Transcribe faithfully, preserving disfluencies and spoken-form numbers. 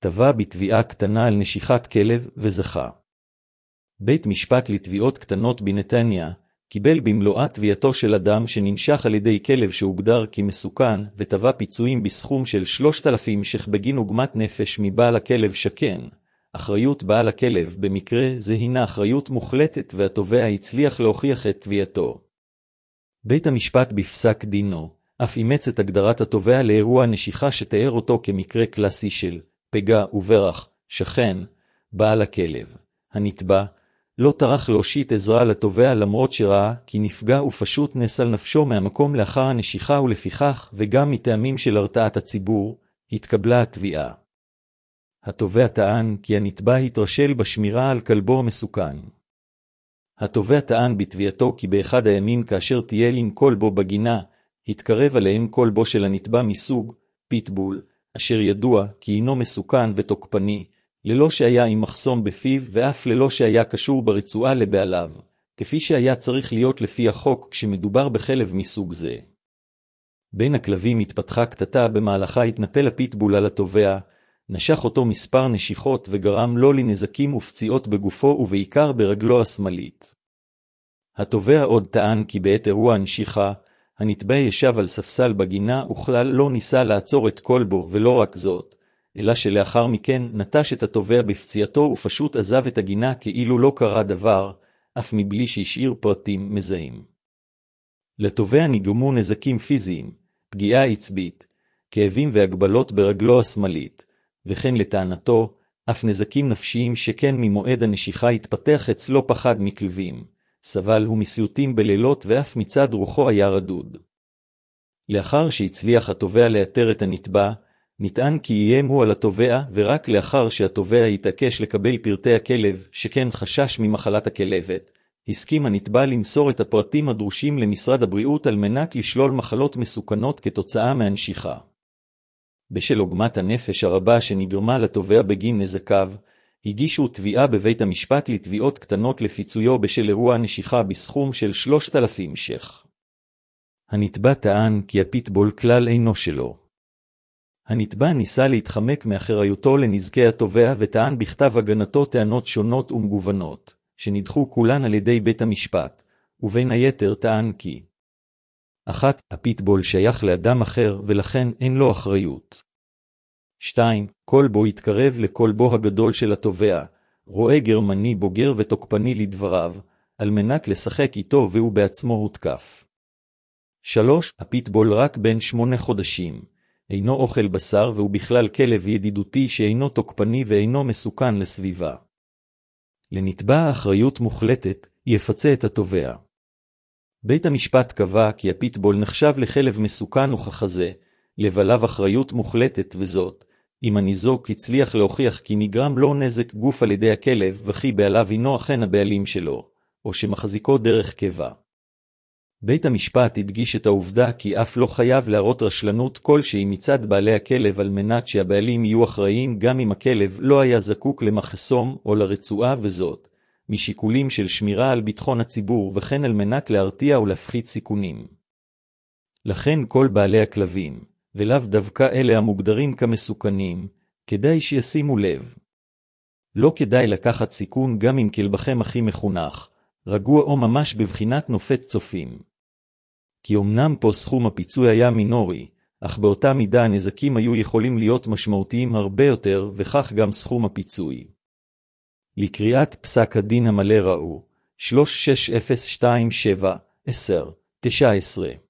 תבע בתביעה קטנה על נשיכת כלב וזכה. בית משפט לתביעות קטנות בנתניה קיבל במלואה תביעתו של אדם שננשך על ידי כלב שהוגדר כמסוכן ותבע פיצויים בסכום של שלושת אלפים ש"ח בגין עוגמת נפש מבעל הכלב שכן. אחריות בעל הכלב במקרה זה הינה אחריות מוחלטת והתובע הצליח להוכיח את תביעתו. בית המשפט בפסק דינו אף אימץ את הגדרת התובע לאירוע נשיכה שתיאר אותו כמקרה קלאסי של פגע וברח, שכן, בעל הכלב. הנתבע לא טרח להושיט עזרה לתובע למרות שראה כי נפגע ופשוט נסל נפשו מהמקום לאחר הנשיכה ולפיכך וגם מטעמים של הרתעת הציבור, התקבלה התביעה. התובע טען כי הנתבע התרשל בשמירה על כלבו המסוכן. התובע טען בתביעתו כי באחד הימים כאשר טייל עם כלבו בגינה, התקרב עליהם כלבו של הנתבע מסוג פיטבול, אשר ידוע כי הינו מסוכן ותוקפני, ללא שהיה עם מחסום בפיו ואף ללא שהיה קשור ברצועה לבעליו, כפי שהיה צריך להיות לפי החוק כשמדובר בכלב מסוג זה. בין הכלבים התפתחה קטטה במהלכה התנפל הפיטבול על התובע, נשך אותו מספר נשיכות וגרם לו לנזקים ופציעות בגופו ובעיקר ברגלו השמאלית. התובע עוד טען כי בעת אירוע הנשיכה, הנתבע ישב על ספסל בגינה וכלל לא ניסה לעצור את כלבו ולא רק זאת, אלא שלאחר מכן נטש את התובע בפציעתו ופשוט עזב את הגינה כאילו לא קרה דבר, אף מבלי שהשאיר פרטים מזהים. לתובע נגרמו נזקים פיזיים, פגיעה עצבית, כאבים והגבלות ברגלו השמאלית, וכן לטענתו, אף נזקים נפשיים שכן ממועד הנשיכה התפתח אצלו פחד מכלבים, סבל הוא מסיוטים בלילות ואף מצד רוחו היה רדוד. לאחר שהצליח התובע לאתר את הנתבע, נטען כי איים הוא על התובע ורק לאחר שהתובע התעקש לקבל פרטי הכלב שכן חשש ממחלת הכלבת, הסכים הנתבע למסור את הפרטים הדרושים למשרד הבריאות על מנת לשלול מחלות מסוכנות כתוצאה מהנשיכה. בשל עוגמת הנפש הרבה שנגרמה לתובע בגין נזקיו, הגישו תביעה בבית המשפט לתביעות קטנות לפיצויו בשל אירוע הנשיכה בסכום של שלושת אלפים ש"ח. הנתבע טען כי הפיטבול כלל אינו שלו. הנתבע ניסה להתחמק מאחריותו לנזקי התובע וטען בכתב הגנתו טענות שונות ומגוונות, שנדחו כולן על ידי בית המשפט, ובין היתר טען כי אחת, הפיטבול שייך לאדם אחר ולכן אין לו אחריות. שתיים, כלבו התקרב לכלבו הגדול של התובע, רועה גרמני בוגר ותוקפני לדבריו, על מנת לשחק איתו והוא בעצמו הותקף. שלוש, הפיטבול רק בן שמונה חודשים, אינו אוכל בשר והוא בכלל כלב ידידותי שאינו תוקפני ואינו מסוכן לסביבה. לנתבע אחריות מוחלטת, יפצה את התובע. בית המשפט קבע כי הפיטבול נחשב לכלב מסוכן וככזה, לבעליו אחריות מוחלטת וזאת, אם הניזוק הצליח להוכיח כי נגרם לו נזק גוף על ידי הכלב וכי בעליו הינו אכן הבעלים שלו, או שמחזיקו דרך קבע. בית המשפט הדגיש את העובדה כי אף לא חייב להראות רשלנות כלשהי מצד בעלי הכלב על מנת שהבעלים יהיו אחראים גם אם הכלב לא היה זקוק למחסום או לרצועה וזאת, משיקולים של שמירה על ביטחון הציבור וכן על מנת להרתיע ולהפחית סיכונים. לכן כל בעלי הכלבים, ולאו דווקא אלה המוגדרים כמסוכנים, כדאי שישימו לב. לא כדאי לקחת סיכון גם אם כלבכם הכי מחונך, רגוע או ממש בבחינת נופת צופים. כי אמנם פה סכום הפיצוי היה מינורי, אך באותה מידה הנזקים היו יכולים להיות משמעותיים הרבה יותר וכך גם סכום הפיצוי. לקריאת פסק הדין המלא ראו, שלוש שש אפס שתיים שבע עשר תשע עשרה